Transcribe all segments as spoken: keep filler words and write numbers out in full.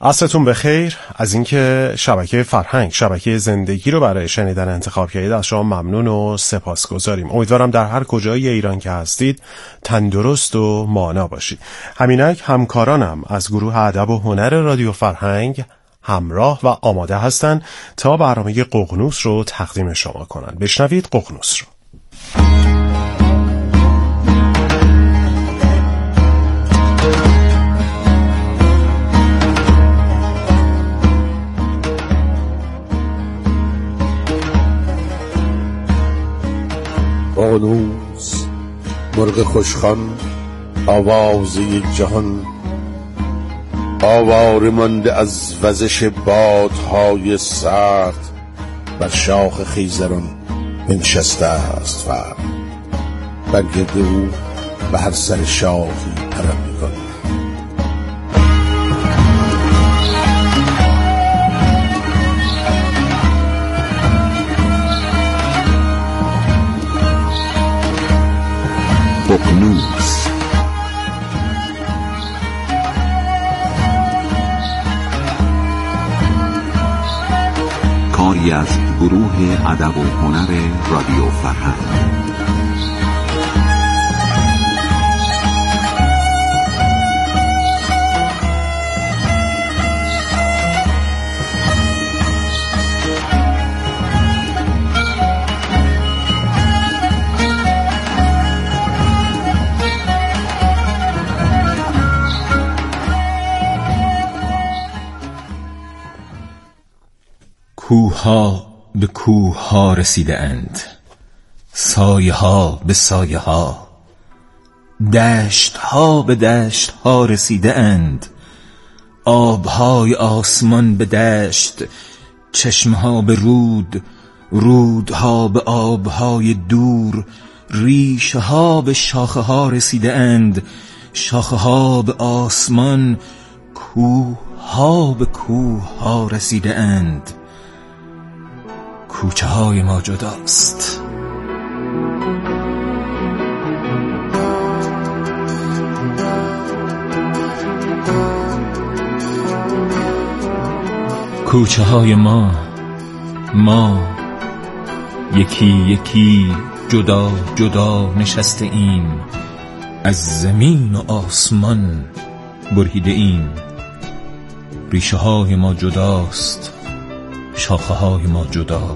عصرتون بخیر. از اینکه شبکه فرهنگ، شبکه زندگی رو برای شنیدن انتخاب کردید از شما ممنون و سپاسگزاریم. امیدوارم در هر کجای ایران که هستید تندرست و مانا باشید. همینک همکارانم از گروه ادب و هنر رادیو فرهنگ همراه و آماده هستن تا برنامه ققنوس رو تقدیم شما کنن. بشنوید ققنوس رو. ققنوس، مرغ خوشخوان، آواز یک جهان، آواره مانده از وزش بادهای سرد، بر شاخ خیزران بنشسته است فرد، بر گرد او به هر سر شاخی پرم می‌کند. ققنوس کاری از گروه ادب و هنر رادیو فرهنگ. کوه ها به کوه ها رسیده اند، سایه ها به سایه ها، دشت ها به دشت ها رسیده اند، آب های آسمان به دشت، چشم ها به رود، رود ها به آب های دور، ریشه ها به شاخه ها رسیده اند، شاخه ها به آسمان، کوه ها به کوه ها رسیده اند. کوچه های ما جداست، کوچه های ما، ما یکی یکی جدا جدا نشسته ایم، از زمین و آسمان بریده ایم. ریشه های ما جداست، شاخه های ما جدا.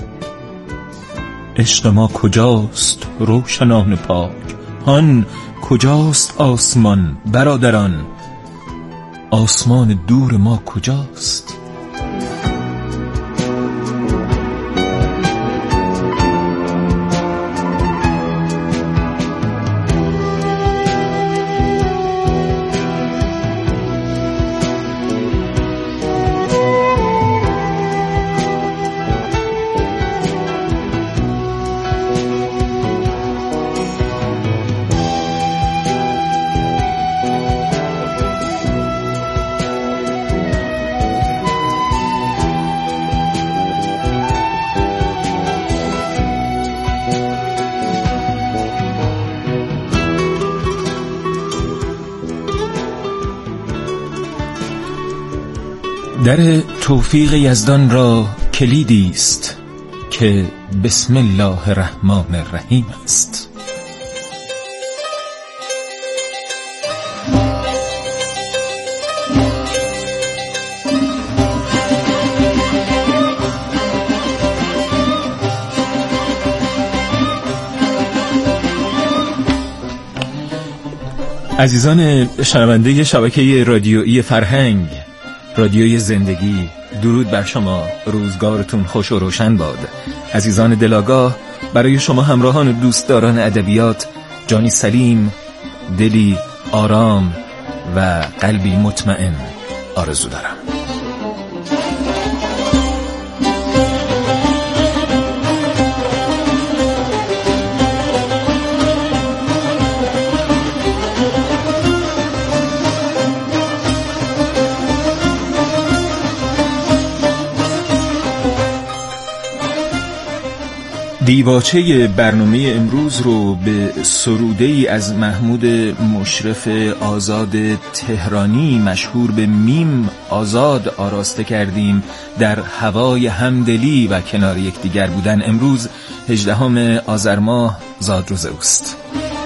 عشق ما کجاست روشنان پاک؟ هان کجاست آسمان برادران؟ آسمان دور ما کجاست؟ در توفیق یزدان را کلیدی است که بسم الله الرحمن الرحیم است. عزیزان شنونده شبکه رادیویی فرهنگ، رادیوی زندگی، درود بر شما. روزگارتون خوش و روشن باد. عزیزان دلاگاه، برای شما همراهان و دوستداران ادبیات جانی سلیم، دلی آرام و قلبی مطمئن آرزو دارم. دیواچه برنامه امروز رو به سروده‌ای از محمود مشرف آزاد تهرانی مشهور به میم آزاد آراسته کردیم. در هوای همدلی و کنار یکدیگر بودن. امروز هجدهم آذر ماه زادروز اوست.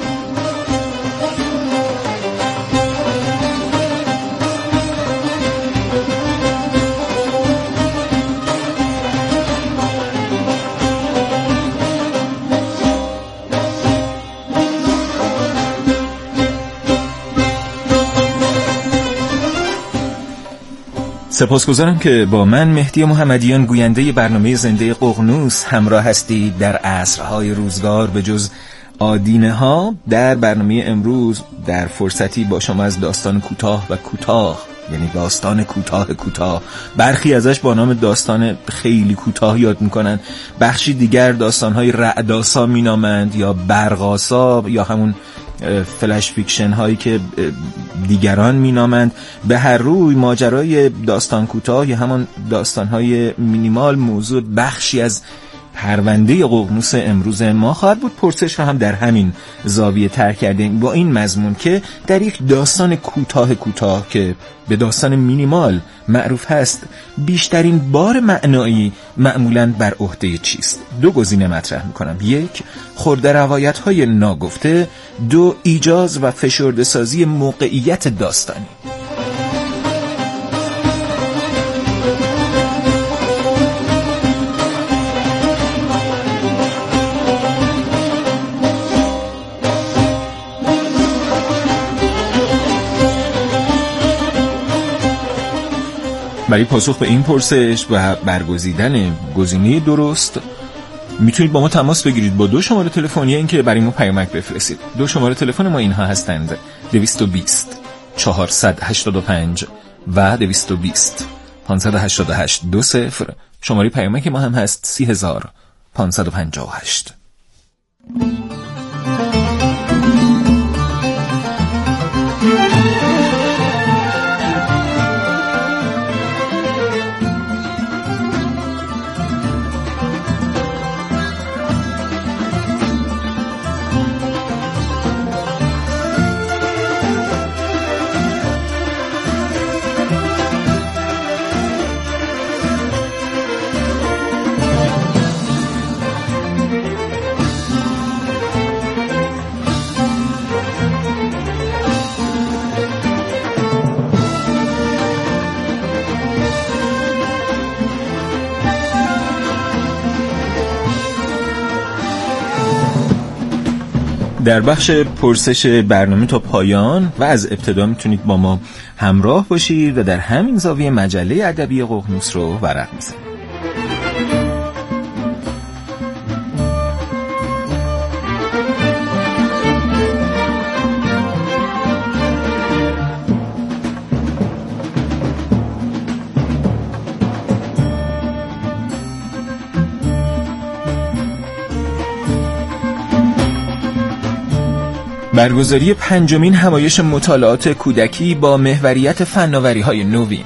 سپاسگزارم که با من مهدی محمدیان گوینده برنامه زنده ققنوس همراه هستید. در عصرهای روزگار به جز آدینه ها در برنامه امروز در فرصتی با شما از داستان کوتاه و کوتاه، یعنی داستان کوتاه کوتاه، برخی ازش با نام داستان خیلی کوتاه یاد میکنن، بخشی دیگر داستانهای رعدآسا مینامند یا برق‌آسا یا همون فلش فیکشن هایی که دیگران مینامند. به هر روی ماجرای داستان کوتاه یا همان داستان های مینیمال موضوع بخشی از پرونده ققنوس امروز ما خواهد بود. پرسش رو هم در همین زاویه طرح کردیم با این مضمون که در یک داستان کوتاه کوتاه که به داستان مینیمال معروف هست بیشترین بار معنایی معمولاً بر عهده چیست؟ دو گزینه مطرح میکنم. یک، خرده روایت های ناگفته. دو، ایجاز و فشرده سازی موقعیت داستانی. برای پاسخ به این پرسش و برگزیدن گزینه درست میتونید با ما تماس بگیرید با دو شماره تلفنی، این که برای ما پیامک بفرستید. دو شماره تلفن ما اینها هستند: دویست و بیست چهارصد و هشتاد و پنج و دویست و بیست پانصد و هشتاد و هشت دو صفر. شماره پیامک ما هم هست سی هزار پانصد و پنجاه و هشت. در بخش پرسش برنامه تا پایان و از ابتدا میتونید با ما همراه باشید و در همین زاویه مجله ادبی ققنوس رو ورق میزنید. برگزاری پنجمین همایش مطالعات کودکی با محوریت فناوری‌های نوین.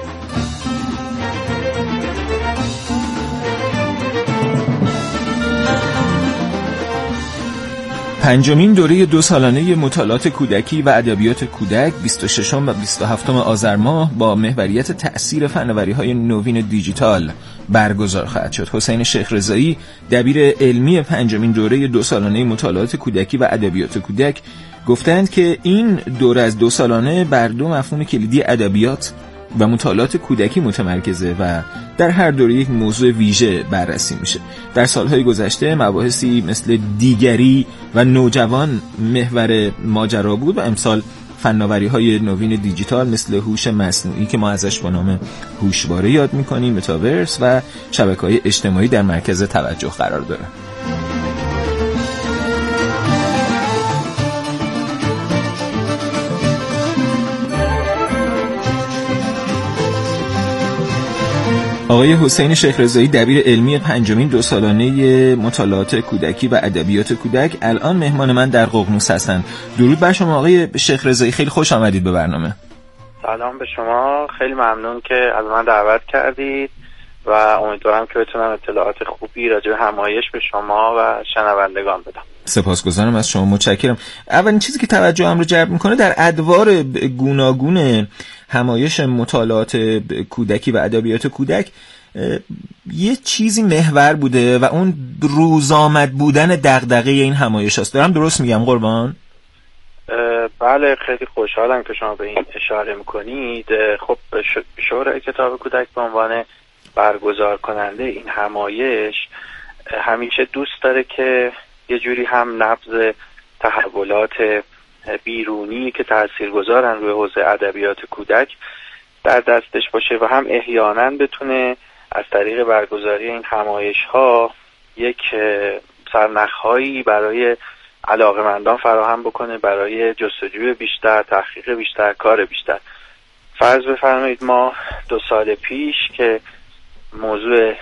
پنجمین دوره دو سالانه مطالعات کودکی و ادبیات کودک بیست و ششم و بیست و هفتم آذر ماه با محوریت تأثیر فناوری‌های نوین دیجیتال برگزار خواهد شد. حسین شیخ رضایی دبیر علمی پنجمین دوره دو سالانه مطالعات کودکی و ادبیات کودک گفتند که این دوره از دو سالانه بر دو مفهوم کلیدی ادبیات و مطالعات کودکی متمرکزه و در هر دوره یک موضوع ویژه بررسی میشه. در سالهای گذشته مباحثی مثل دیگری و نوجوان محور ماجرا بود و امسال فناوری‌های نوین دیجیتال مثل هوش مصنوعی که ما ازش با نام هوشواره یاد می‌کنیم، متاورس و شبکه‌های اجتماعی در مرکز توجه قرار داره. آقای حسین شیخ رضایی دبیر علمی پنجمین دو سالانه مطالعات کودکی و ادبیات کودک الان مهمان من در ققنوس هستند. درود بر شما آقای شیخ رضایی، خیلی خوش آمدید به برنامه. سلام به شما، خیلی ممنون که از من دعوت کردید و امیدوارم که بتونم اطلاعات خوبی راجع به همایش به شما و شنوندگان بدم. سپاسگزارم از شما، متشکرم. اولین چیزی که توجهم رو جلب میکنه در ادوار گوناگون همایش مطالعات کودکی و ادبیات کودک یه چیزی محور بوده و اون روزآمد بودن دغدغه این همایش است. دارم درست میگم قربان؟ بله، خیلی خوشحالم که شما به این اشاره میکنید. خب شورای کتاب کودک به عنوان برگزار کننده این همایش همیشه دوست داره که یه جوری هم نبض تحولات بیرونی که تاثیرگذارن روی حوزه ادبیات کودک در دستش باشه و هم احیانا بتونه از طریق برگزاری این همایش ها یک سرنخ‌هایی برای علاقه‌مندان فراهم بکنه، برای جستجوی بیشتر، تحقیق بیشتر، کار بیشتر. فرض بفرمایید ما دو سال پیش که موضوع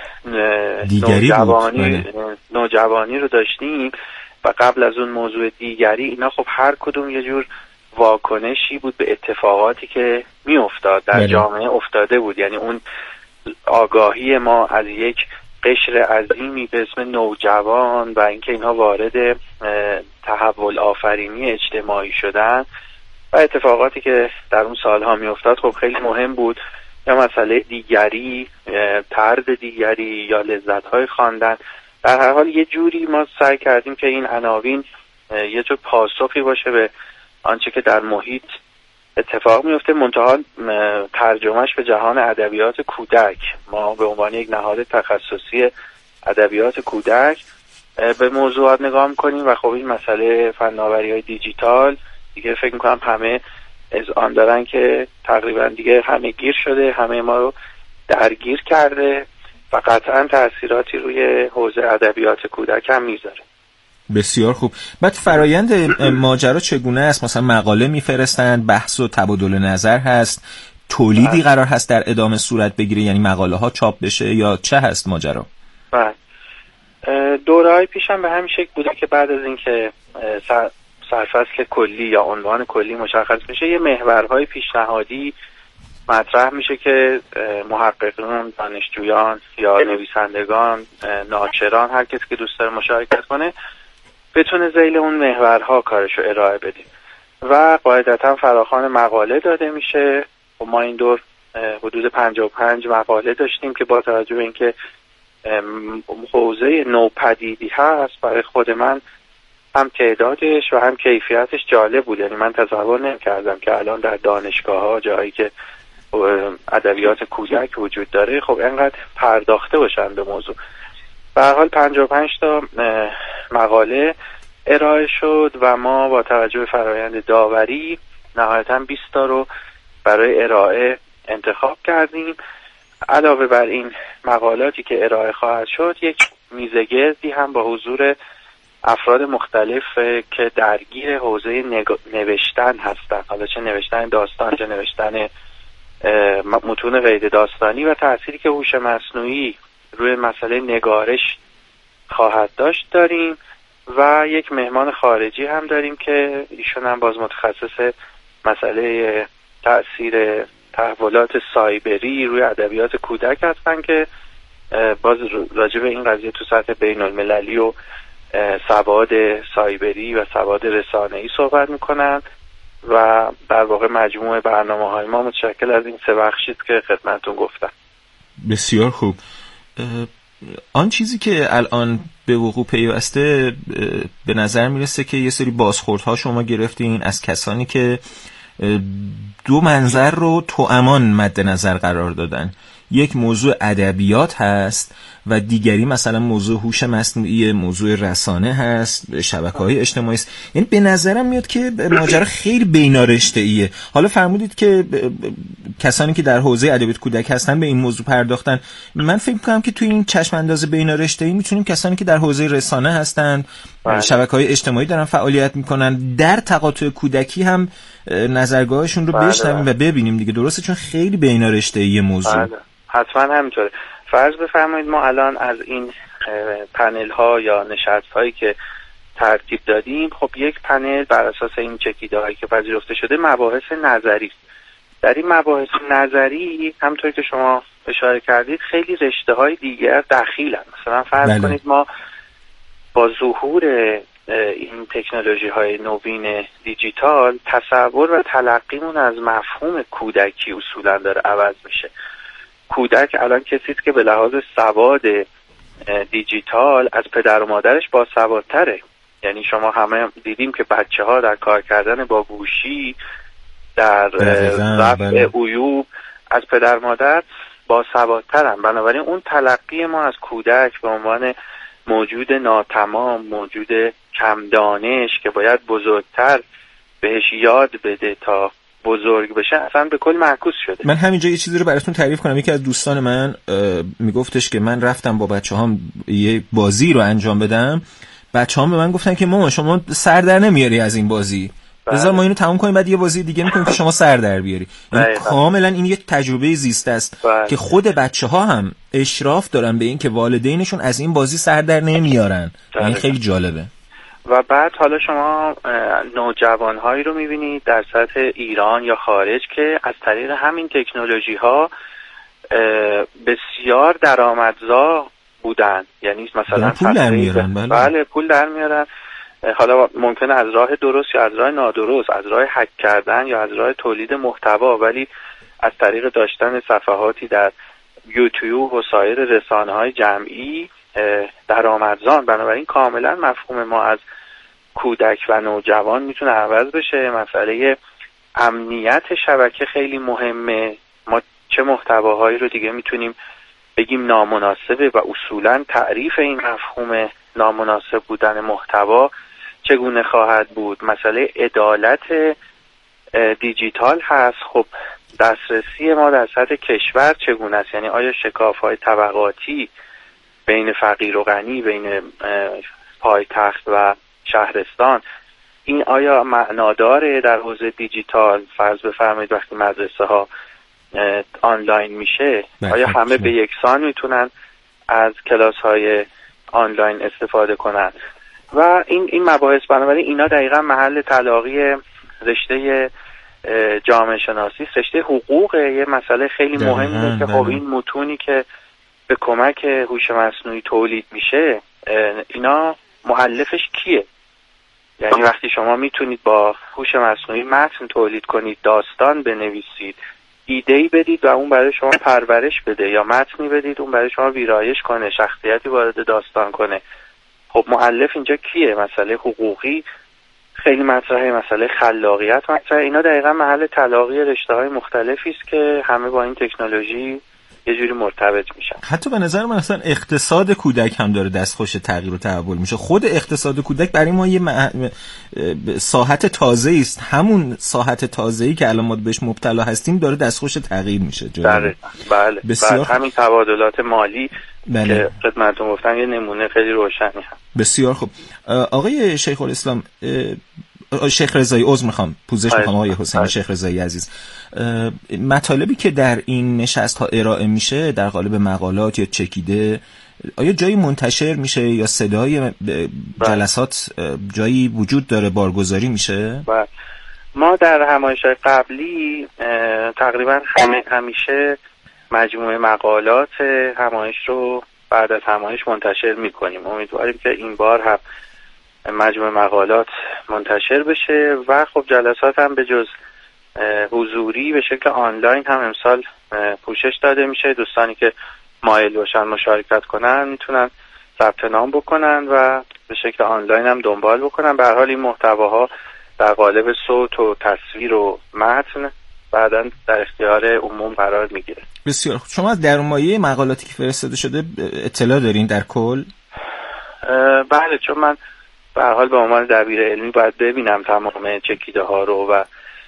نوجوانی نوجوانی رو داشتیم و قبل از اون موضوع دیگری، اینا خب هر کدوم یه جور واکنشی بود به اتفاقاتی که می افتاد در جامعه افتاده بود. یعنی اون آگاهی ما از یک قشر عظیمی به اسم نوجوان و اینکه اینها وارد تحول آفرینی اجتماعی شدن و اتفاقاتی که در اون سالها می افتاد خب خیلی مهم بود. یا مسئله دیگری، طرز دیگری یا لذت‌های خواندن. در هر حال یه جوری ما سعی کردیم که این عناوین یه جور پاسخی باشه به آنچه که در محیط اتفاق میفته، منتها ترجمهش به جهان ادبیات کودک. ما به عنوان یک نهاد تخصصی ادبیات کودک به موضوعات نگاه می‌کنیم و خب این مسئله فناوری‌های دیجیتال دیگه فکر می‌کنم همه از آن دارن که تقریبا دیگه همه گیر شده، همه ما رو درگیر کرده و قطعا تأثیراتی روی حوزه ادبیات کودک هم میذاره. بسیار خوب. بعد فرایند ماجرا چگونه است؟ مثلا مقاله میفرستند، بحث و تبادل نظر هست، تولیدی قرار هست در ادامه صورت بگیره، یعنی مقاله ها چاپ بشه، یا چه هست ماجرا؟ بله، دوره‌های پیشم به همین شکل بوده که بعد از اینکه سر سرفصل کلی یا عنوان کلی مشخص میشه، یه محورهای پیشنهادی مطرح میشه که محققان، دانشجویان یا نویسندگان، ناچران، هر کسی که دوست داره مشارکت کنه بتونه ذیل اون محورها کارشو ارائه بده و قاعدتا فراخوان مقاله داده میشه. و ما این دور حدود پنجاه و پنج مقاله داشتیم که با توجه به اینکه حوزه نوپدیدی هست، برای خود من هم تعدادش و هم کیفیتش جالب بود. یعنی من تصور نمی‌کردم که الان در دانشگاه‌ها، جایی که ادبیات کودک وجود داره، خب اینقدر پرداخته باشن به موضوع. به هر حال پنجاه و پنج تا مقاله ارائه شد و ما با توجه به فرایند داوری نهایتاً بیست تا رو برای ارائه انتخاب کردیم. علاوه بر این مقالاتی که ارائه خواهد شد، یک میزگردی هم با حضور افراد مختلف که درگیر حوزه نوشتن هستند، حالا چه نوشتن داستان، چه نوشتن متون غیر داستانی، و تأثیری که هوش مصنوعی روی مسئله نگارش خواهد داشت داریم. و یک مهمان خارجی هم داریم که ایشون هم باز متخصص مسئله تأثیر تحولات سایبری روی ادبیات کودک هستن که باز راجع به این قضیه تو سطح بین المللی و سواد سایبری و سواد رسانه‌ای صحبت میکنن و در واقع مجموعه برنامه‌های ما متشکل از این سه بخشی که خدمتتون گفتم. بسیار خوب. آن چیزی که الان به وقوع پیوسته به نظر میرسه که یه سری بازخوردها شما گرفتین از کسانی که دو منظر رو توامان مد نظر قرار دادن. یک موضوع ادبیات هست و دیگری مثلا موضوع هوش مصنوعی، موضوع رسانه هست، شبکه‌های اجتماعی است. یعنی به نظرم میاد که ماجرا خیلی بینارشته‌ایه. حالا فرمودید که کسانی که در حوزه ادبیات کودک هستن به این موضوع پرداختن. من فکر می‌کنم که توی این چشم انداز بینارشته‌ای میتونیم کسانی که در حوزه رسانه هستن، شبکه‌های اجتماعی دارن فعالیت میکنن، در تقاطع کودکی هم نظرگاهشون رو بشنویم و ببینیم دیگه. درسته؟ چون خیلی بینارشته‌ای موضوع. بله. حتما همینطوره. فرض بفرمایید ما الان از این پنل ها یا نشست هایی که ترتیب دادیم، خب یک پنل بر اساس این چکیده هایی که پذیرفته شده مباحث نظری است در این مباحث نظری همونطور که شما اشاره کردید خیلی رشته های دیگر دخیلن. مثلا فرض بله. کنید ما با ظهور این تکنولوژی های نوین دیجیتال تصور و تلقیمون از مفهوم کودکی اصولا داره عوض میشه. کودک الان کسی است که به لحاظ سواد دیجیتال از پدر و مادرش باسوادتره. یعنی شما همه دیدیم که بچه ها در کار کردن با گوشی، در رفع عیوب از پدر مادر باسوادترن. بنابراین اون تلقی ما از کودک به عنوان موجود ناتمام، موجود کم دانش که باید بزرگتر بهش یاد بده تا بزرگ بشه، اصلا به کل معکوس شده. من همینجا یه چیزی رو براتون تعریف کنم. یکی از دوستان من میگفتش که من رفتم با بچه‌هام یه بازی رو انجام بدم، بچه‌هام به من گفتن که مامان شما سر در نمیاری از این بازی، بذار ما اینو تموم کنیم بعد یه بازی دیگه می‌کنیم که شما سر در بیاری. یعنی کاملا این یه تجربه زیسته است بله. که خود بچه‌ها هم اشراف دارن به این که والدینشون از این بازی سر در نمیارن. این خیلی جالبه. و بعد حالا شما نوجوان‌هایی رو می‌بینید در سطح ایران یا خارج که از طریق همین تکنولوژی‌ها بسیار درآمدزا بودن. یعنی مثلا پول در میارن. بله. بله پول در میارن. حالا ممکنه از راه درست یا از راه نادرست، از راه هک کردن یا از راه تولید محتوا، ولی از طریق داشتن صفحاتی در یوتیوب و سایر رسانه‌های جمعی درآمدزان. بنابراین کاملا مفهوم ما از کودک و نوجوان میتونه عوض بشه. مسئله امنیت شبکه خیلی مهمه. ما چه محتواهایی رو دیگه میتونیم بگیم نامناسبه و اصولا تعریف این مفهوم نامناسب بودن محتوا چگونه خواهد بود. مسئله عدالت دیجیتال هست. خب دسترسی ما در سطح کشور چگونه است؟ یعنی آیا شکاف‌های طبقاتی بین فقیر و غنی، بین پایتخت و شهرستان، این آیا معنا داره در حوزه دیجیتال؟ فرض بفرمایید وقتی مدرسه ها آنلاین میشه، آیا همه به یکسان میتونن از کلاس های آنلاین استفاده کنن؟ و این این مباحث بنابراین اینا دقیقا محل تلاقی رشته جامعه شناسی، رشته حقوق. یه مسئله خیلی مهمه که خب این متونی که به کمک هوش مصنوعی تولید میشه اینا مؤلفش کیه؟ یعنی وقتی شما میتونید با هوش مصنوعی متن تولید کنید، داستان بنویسید، ایده‌ای بدید و اون برای شما پرورش بده، یا متنی بدید اون برای شما ویرایش کنه، شخصیتی وارد داستان کنه، خب مؤلف اینجا کیه؟ مسئله حقوقی خیلی مطرحه، مسئله خلاقیت مطرحه. اینا دقیقا محل تلاقی رشته‌های مختلفی است که همه با این تکنولوژی یه جوری مرتبط میشن. حتی به نظر من اصلا اقتصاد کودک هم داره دستخوش تغییر و تحول میشه. خود اقتصاد کودک برای ما یه مح... ساحت تازه است. همون ساحت تازه‌ای که الان ما بهش مبتلا هستیم داره دستخوش تغییر میشه. بله بله. بسیار... همین تبادلات مالی بله. که خدمتتون گفتم یه نمونه خیلی روشنی هست. بسیار خوب. آقای شیخ الاسلام، شیخ رضایی، عذر میخوام پوزش میخوام آقای حسین شیخ رضایی عزیز، مطالبی که در این نشست ها ارائه میشه در قالب مقالات یا چکیده، آیا جایی منتشر میشه یا صدای جلسات جایی وجود داره بارگذاری میشه؟ بله. ما در همایش‌های قبلی تقریبا همه همیشه مجموعه مقالات همایش رو بعد از همایش منتشر میکنیم. امیدواریم که این بار هم مجموعه مقالات منتشر بشه و خب جلسات هم به جز حضوری به شکل آنلاین هم امسال پوشش داده میشه. دوستانی که مایل باشن مشارکت کنن میتونن ثبت نام بکنن و به شکل آنلاین هم دنبال بکنن. به هر حال این محتواها در قالب صوت و تصویر و متن بعداً در اختیار عموم قرار میگیره. بسیار خوب. شما از درونمایه مقالاتی که فرستاده شده اطلاع دارین در کل؟ بله، چون من به هر حال به عنوان دبیر علمی باید ببینم تمام چکیده ها رو و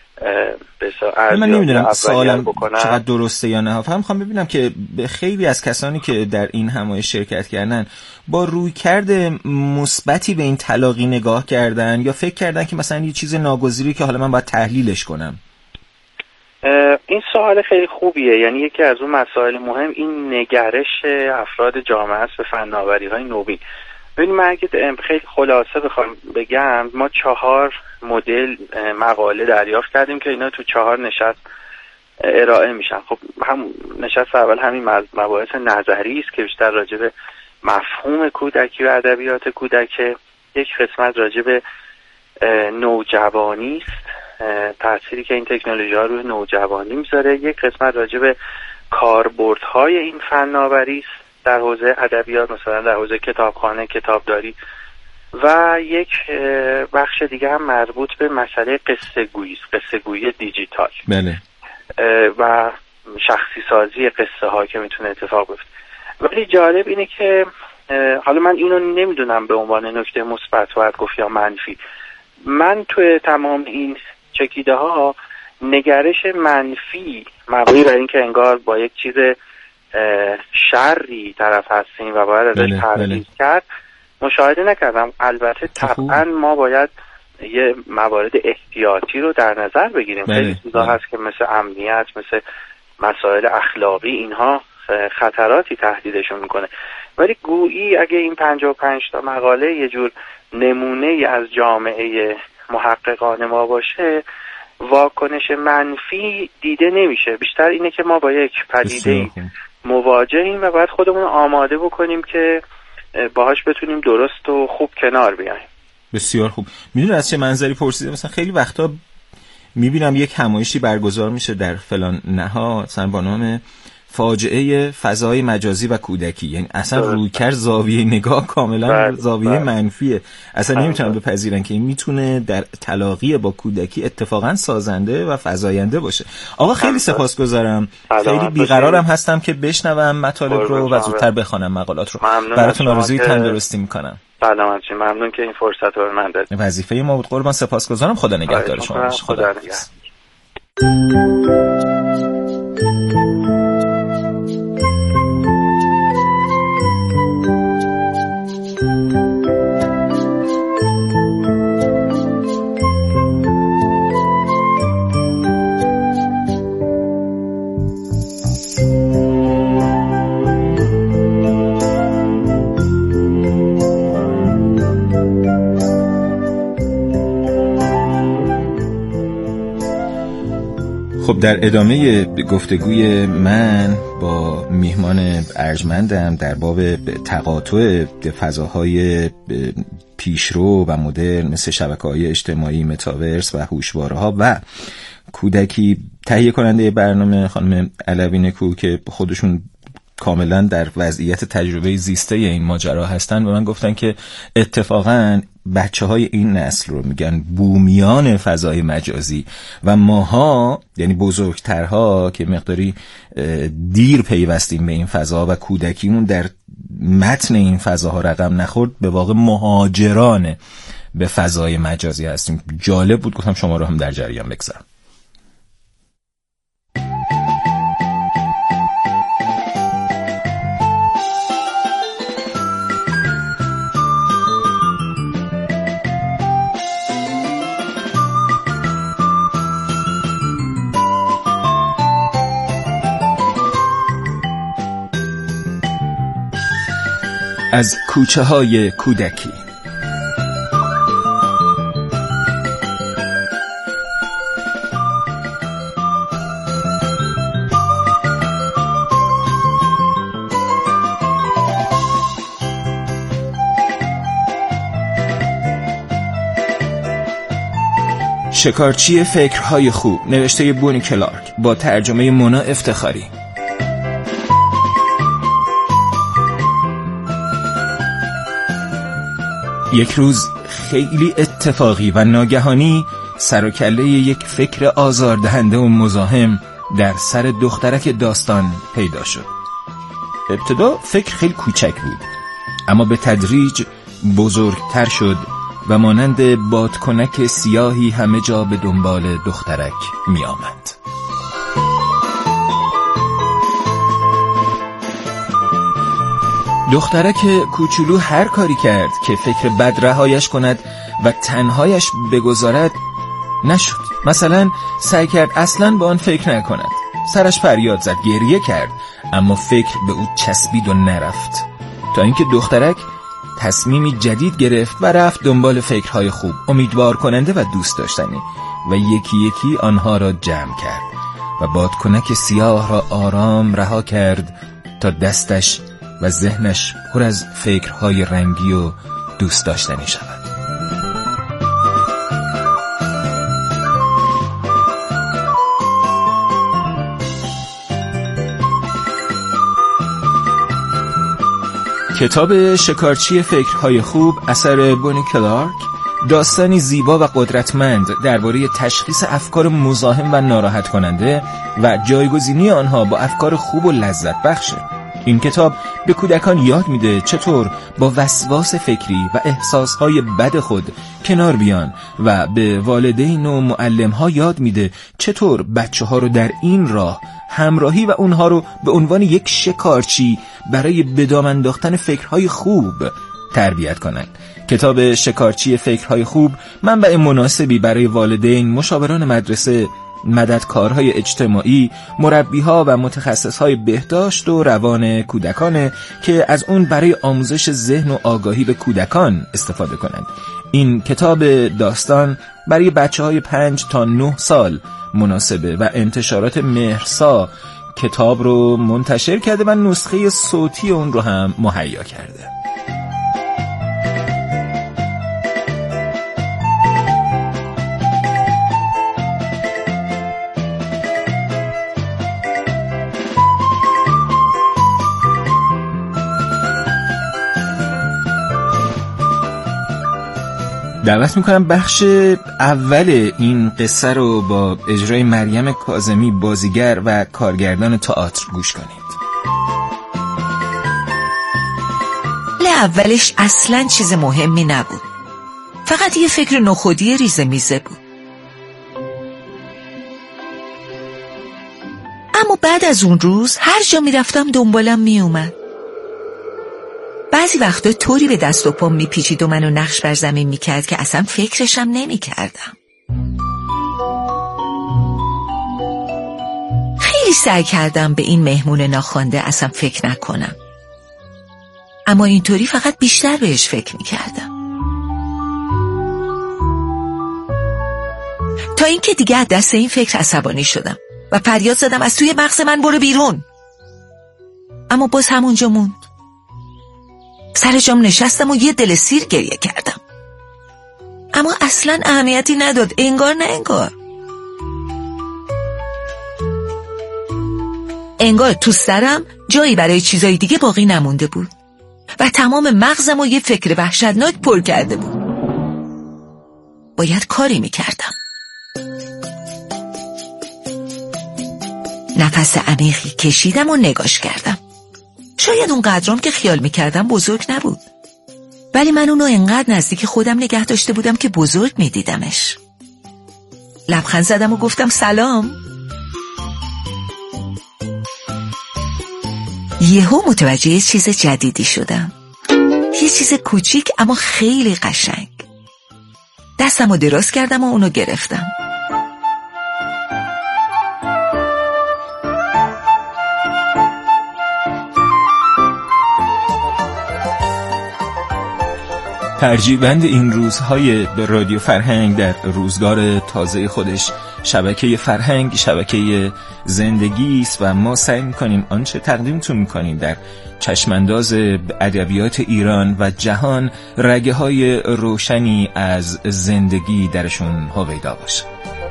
من نمیدونم سوالم چقدر درسته یا نه. فهم میخوام ببینم که خیلی از کسانی که در این همایش شرکت کردن با رویکرد مثبتی به این تلاقی نگاه کردن یا فکر کردن که مثلا یه چیز ناگزیری که حالا من باید تحلیلش کنم. این سوال خیلی خوبیه. یعنی یکی از اون مسائل مهم این نگرش افراد جامعه است به فناوری‌های نوین. ببینید من اگه خیلی خلاصه بخوام بگم، ما چهار مدل مقاله دریافت کردیم که اینا تو چهار نشست ارائه میشن. خب هم نشست اول همین مباحث نظری است که بیشتر راجع به مفهوم کودکی و ادبیات کودک، یک قسمت راجع به نوجوانی است، تأثیری که این تکنولوژی ها روی نوجوانی میذاره، یک قسمت راجع به کاربردهای این فناوری است در حوزه ادبیات، مثلا در حوزه کتابخانه، کتابداری، و یک بخش دیگه هم مربوط به مسئله قصه گویی است، قصه گویی دیجیتال. بله. و شخصی سازی قصه ها که میتونه اتفاق بیفته. ولی جالب اینه که حالا من اینو نمیدونم به عنوان نکته مثبت باید گفت یا منفی، من توی تمام این چکیده ها نگرش منفی مبنی بر این که انگار با یک چیز شری طرف هستیم و باید ازش پرهیز کرد مشاهده نکردم. البته طبعا ما باید یه موارد احتیاطی رو در نظر بگیریم. خیلی چیزا هست که مثل امنیت، مثل مسائل اخلاقی، اینها خطراتی تهدیدشون میکنه. ولی گویی اگه این پنجاه و پنج تا مقاله یه جور نمونه ای از جامعه محققان ما باشه، واکنش منفی دیده نمیشه. بیشتر اینه که ما با یک پدیده مواجهیم و باید خودمون آماده بکنیم که باهاش بتونیم درست و خوب کنار بیاییم. بسیار خوب. میدونی از چه منظری پرسیدم؟ مثلا خیلی وقتا میبینم یک همایشی برگزار میشه در فلان نهاد مثلا با نام فاجعه فضای مجازی و کودکی، یعنی اصلا رویکرد زاویه نگاه کاملا بله، زاویه بله. منفیه. اصلا بله. نمیتونم بپذیرن که این میتونه در تلاقی با کودکی اتفاقا سازنده و فزاینده باشه. آقا خیلی سپاسگزارم. خیلی بیقرارم هستم که بشنوم مطالب رو و زودتر بخوانم مقالات رو. براتون آرزوی تندرستی میکنم. سلامت باشید. ممنون که این فرصت رو به من دادید. وظیفه ما بود قربان. سپاسگزارم. خدا نگهدار شما باشه. خدا نگهدار. خب در ادامه گفتگوی من با میهمان ارجمندم در باب تقاطع فضاهای پیشرو و مدرن مثل شبکه‌های اجتماعی، متاورس و هوشواره‌ها و کودکی، تهیه کننده برنامه خانم علوی نکو که خودشون کاملا در وضعیت تجربه زیسته این ماجرا هستن، به من گفتن که اتفاقاً بچه های این نسل رو میگن بومیان فضای مجازی و ماها یعنی بزرگترها که مقداری دیر پیوستیم به این فضا و کودکیمون در متن این فضاها رقم نخورد، به واقع مهاجران به فضای مجازی هستیم. جالب بود، گفتم شما رو هم در جریان بگذارم. از کوچه های کودکی. شکارچی فکرهای خوب، نوشته بونی کلارک با ترجمه مونا افتخاری. یک روز خیلی اتفاقی و ناگهانی سر و کله یک فکر آزاردهنده و مزاحم در سر دخترک داستان پیدا شد. ابتدا فکر خیلی کوچک بود، اما به تدریج بزرگتر شد و مانند بادکنک سیاهی همه جا به دنبال دخترک می آمد. دخترک کوچولو هر کاری کرد که فکر بد رهایش کند و تنهایش بگذارد نشد. مثلا سعی کرد اصلاً به آن فکر نکند. سرش فریاد زد، گریه کرد، اما فکر به او چسبید و نرفت، تا اینکه دخترک تصمیمی جدید گرفت و رفت دنبال فکرهای خوب، امیدوار کننده و دوست داشتنی و یکی یکی آنها را جمع کرد و بادکنک سیاه را آرام رها کرد تا دستش و ذهنش پر از فکرهای رنگی و دوست داشتنی شود. کتاب شکارچی فکرهای خوب اثر بونی کلارک داستانی زیبا و قدرتمند درباره تشخیص افکار مزاحم و ناراحت کننده و جایگزینی آنها با افکار خوب و لذت بخشه. این کتاب به کودکان یاد میده چطور با وسواس فکری و احساسهای بد خود کنار بیان و به والدین و معلم‌ها یاد میده چطور بچه‌ها رو در این راه همراهی و اونها رو به عنوان یک شکارچی برای به دام انداختن فکرهای خوب تربیت کنند. کتاب شکارچی فکرهای خوب منبع مناسبی برای والدین، مشاوران مدرسه، مددکارهای اجتماعی، مربیها و متخصصهای بهداشت و روان کودکانه که از اون برای آموزش ذهن و آگاهی به کودکان استفاده کنند. این کتاب داستان برای بچه‌های پنج تا نه سال مناسبه و انتشارات مهرسا کتاب رو منتشر کرده و نسخه صوتی اون رو هم مهیا کرده. دعوت میکنم بخش اول این قصه رو با اجرای مریم کاظمی، بازیگر و کارگردان تئاتر، گوش کنید. اولش اصلاً چیز مهمی نبود، فقط یه فکر نخودی ریزه میزه بود. اما بعد از اون روز هر جا میرفتم دنبالم میومد. بعضی وقتا طوری به دست و پام میپیچید و منو نقش بر زمین میکرد که اصلا فکرشم نمیکردم. خیلی سعی کردم به این مهمون ناخوانده اصلا فکر نکنم، اما اینطوری فقط بیشتر بهش فکر میکردم، تا اینکه دیگه از دست این فکر عصبانی شدم و فریاد زدم از توی مغز من برو بیرون. اما باز همونجا موند. سر جام نشستم و یه دل سیر گریه کردم، اما اصلا اهمیتی نداد، انگار نه انگار. انگار تو سرم جایی برای چیزای دیگه باقی نمونده بود و تمام مغزم و یه فکر وحشتناک پر کرده بود. باید کاری میکردم. نفس عمیقی کشیدم و نگاش کردم. شاید اون قدرام که خیال میکردم بزرگ نبود، ولی من اونو انقدر نزدیک خودم نگه داشته بودم که بزرگ میدیدمش. لبخند زدم و گفتم سلام. یهو متوجه چیز جدیدی شدم، یه چیز کوچیک اما خیلی قشنگ. دستمو دراز کردم و اونو گرفتم. ترجیبند این روزهای به رادیو فرهنگ در روزگار تازه خودش شبکه فرهنگ، شبکه زندگی است و ما سعی می‌کنیم آنچه تقدیمتون می‌کنیم در چشمانداز ادبیات ایران و جهان رگه‌های روشنی از زندگی درشون هویدا باشه.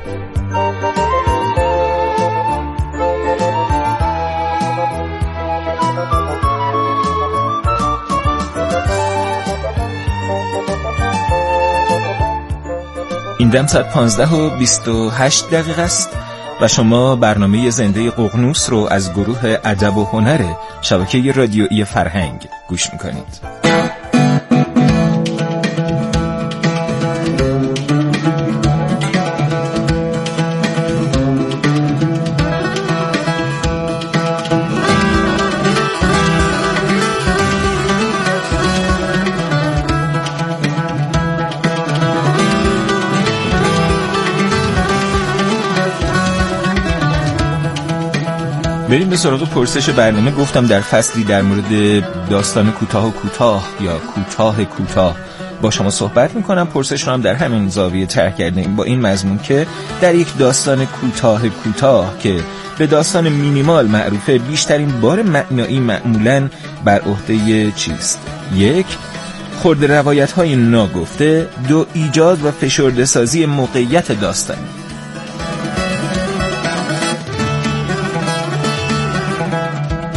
این دم ساعت پانزده و بیست و هشت دقیقه است و شما برنامه زنده ققنوس رو از گروه ادب و هنر شبکه رادیویی فرهنگ گوش میکنید. بریم به سراغ پرسش برنامه. گفتم در فصلی در مورد داستان کوتاه و کوتاه یا کوتاه کوتاه با شما صحبت میکنم. پرسش رو هم در همین زاویه طرح کردیم با این مضمون که در یک داستان کوتاه کوتاه که به داستان مینیمال معروفه، بیشترین بار معنایی معمولاً بر عهده چیست؟ یک، خرد روایت های ناگفته. دو، ایجاد و فشرده سازی موقعیت داستانی.